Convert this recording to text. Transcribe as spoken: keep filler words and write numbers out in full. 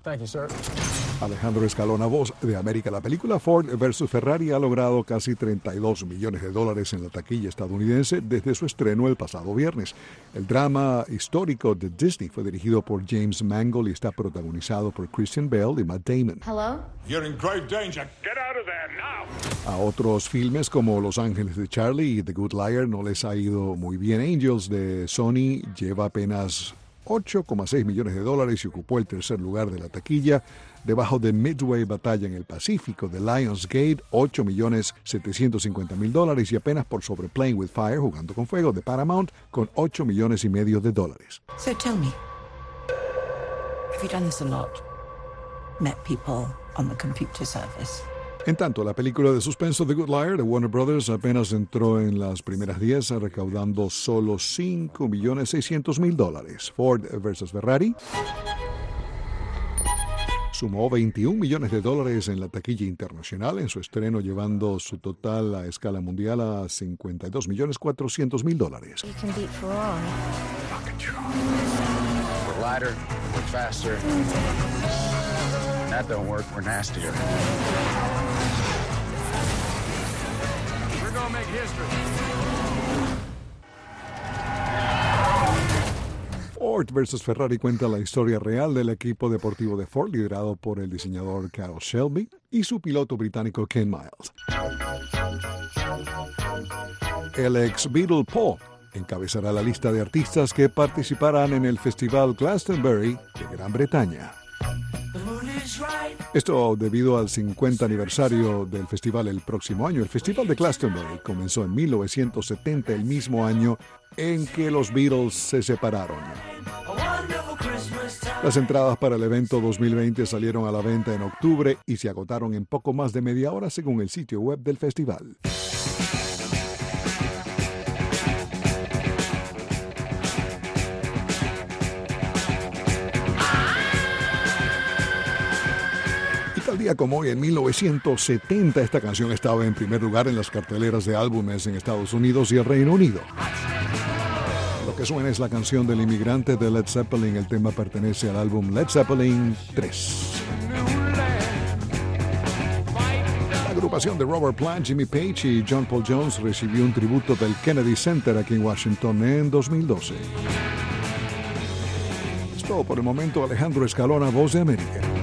Thank you, sir. Alejandro Escalona, Voz de América. La película Ford versus Ferrari ha logrado casi treinta y dos millones de dólares en la taquilla estadounidense desde su estreno el pasado viernes. El drama histórico de Disney fue dirigido por James Mangold y está protagonizado por Christian Bale y Matt Damon. Hello? You're in grave danger. Get out of there now. A otros filmes como Los Ángeles de Charlie y The Good Liar no les ha ido muy bien. Angels de Sony lleva apenas ocho coma seis millones de dólares y ocupó el tercer lugar de la taquilla, debajo de Midway Batalla en el Pacífico de Lionsgate, ocho millones setecientos cincuenta mil dólares, y apenas por sobre Playing with Fire, Jugando con Fuego, de Paramount, con ocho millones y medio de dólares. So tell me, have you done this a lot? Met people on the computer service? En tanto, la película de suspenso The Good Liar de Warner Brothers apenas entró en las primeras diez, recaudando solo cinco millones seiscientos mil dólares. Ford versus Ferrari sumó veintiún millones de dólares en la taquilla internacional en su estreno, llevando su total a escala mundial a cincuenta y dos millones cuatrocientos mil dólares. You can beat Ferrari. We're lighter, we're faster. When that don't work, we're nastier. We're gonna make history. Ford versus Ferrari cuenta la historia real del equipo deportivo de Ford, liderado por el diseñador Carroll Shelby y su piloto británico Ken Miles. El ex Beatle Paul encabezará la lista de artistas que participarán en el Festival Glastonbury de Gran Bretaña. Esto debido al cincuenta aniversario del festival el próximo año. El Festival de Glastonbury comenzó en mil novecientos setenta, el mismo año en que los Beatles se separaron. Las entradas para el evento dos mil veinte salieron a la venta en octubre y se agotaron en poco más de media hora, según el sitio web del festival. Tal día como hoy, en mil novecientos setenta, esta canción estaba en primer lugar en las carteleras de álbumes en Estados Unidos y el Reino Unido. Lo que suena es la canción del inmigrante de Led Zeppelin. El tema pertenece al álbum Led Zeppelin tres. La agrupación de Robert Plant, Jimmy Page y John Paul Jones recibió un tributo del Kennedy Center aquí en Washington en dos mil doce. Es todo por el momento. Alejandro Escalona, Voz de América.